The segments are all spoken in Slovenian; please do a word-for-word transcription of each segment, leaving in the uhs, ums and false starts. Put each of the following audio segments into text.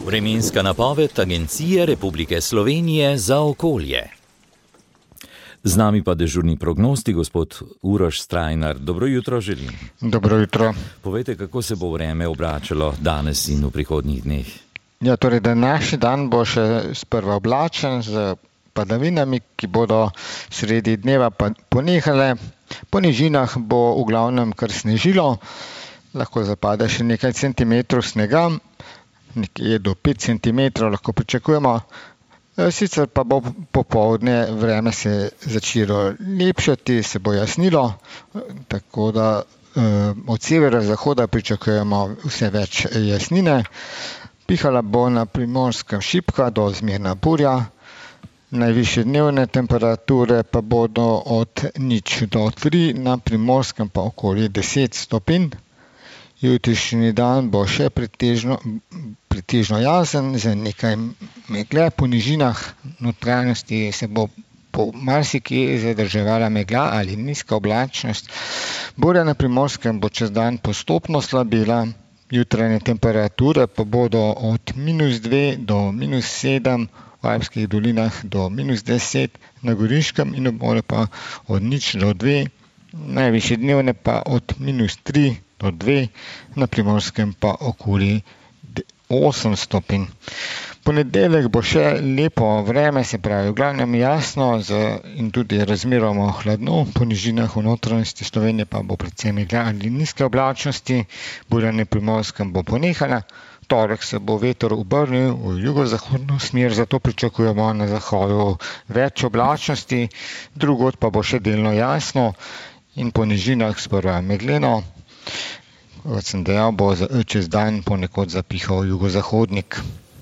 Vremenska napoved Agencije Republike Slovenije za okolje. Z nami pa dežurni prognosti, gospod Uroš Strajnar. Dobro jutro želim. Dobro jutro. Povejte, kako se bo vreme obračalo danes in v prihodnjih dneh? Ja, torej, današnji dan bo še sprva oblačen z padavinami, ki bodo sredi dneva ponehale. Po nižinah bo v glavnem kar snežilo, lahko zapade še nekaj centimetrov snega, nekje do pet centimetrov lahko pričakujemo. Sicer pa bo popoldne vreme se začelo lepšati, se bo jasnilo, tako da od severa zahoda pričakujemo vse več jasnine. Pihala bo na Primorskem šibka do zmerna burja. Najvišje dnevne temperature pa bodo od nič do tri, na Primorskem pa okoli deset stopinj. Jutrišnji dan bo še pretežno, pretežno jasen, z nekaj megle po nižinah. Notranjosti se bo po marsikje zadrževala megla ali nizka oblačnost. Burja na Primorskem bo čez dan postopno slabela. Jutranje temperature pa bodo od minus dve do minus sedem, v Alpskih dolinah do minus deset, na Goriškem in območju pa od nič do dve, najvišje dnevne pa od minus tri do dve, na Primorskem pa okoli osem stopinj. Ponedeljek bo še lepo vreme, se pravi v glavnem jasno z, in tudi razmeroma hladno, po nižinah v notranjosti Slovenije pa bo predvsem megla ali nizke oblačnosti, burja na Primorskem bo ponehala. Torek se bo veter obrnil v jugozahodno smer, zato pričakujemo na zahodu več oblačnosti, drugod pa bo še delno jasno in po nižinah sprva megleno. Kot sem dejal, bo čez dan ponekod zapihal jugozahodnik.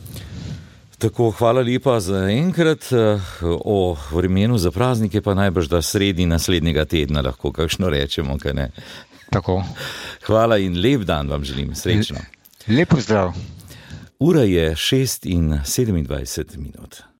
Tako, hvala lepa za enkrat. O vremenu za praznike pa najbrž, da sredi naslednjega tedna lahko kakšno rečemo, kaj ne? Tako. Hvala in lep dan vam želim, srečno. Lep pozdrav. Ura je šest in sedemindvajset minut.